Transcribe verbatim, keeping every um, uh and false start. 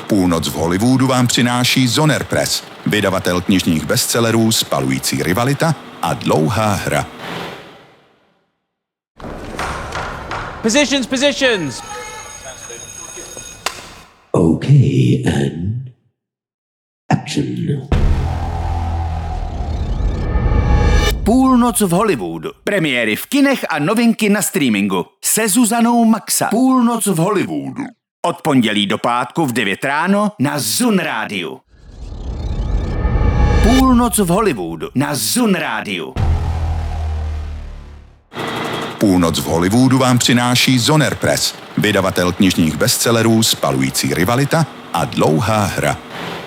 Půlnoc v Hollywoodu vám přináší Zoner Press, vydavatel knižních bestsellerů Spalující rivalita a Dlouhá hra. Positions, positions! Okay, and action. Půlnoc v Hollywoodu. Premiéry v kinech a novinky na streamingu. Se Zuzanou Maxa. Půlnoc v Hollywoodu. Od pondělí do pátku v devět ráno na Zun rádiu. Půlnoc v Hollywoodu na Zun rádiu. Půlnoc v Hollywoodu vám přináší Zoner Press, vydavatel knižních bestsellerů Spalující rivalita a Dlouhá hra.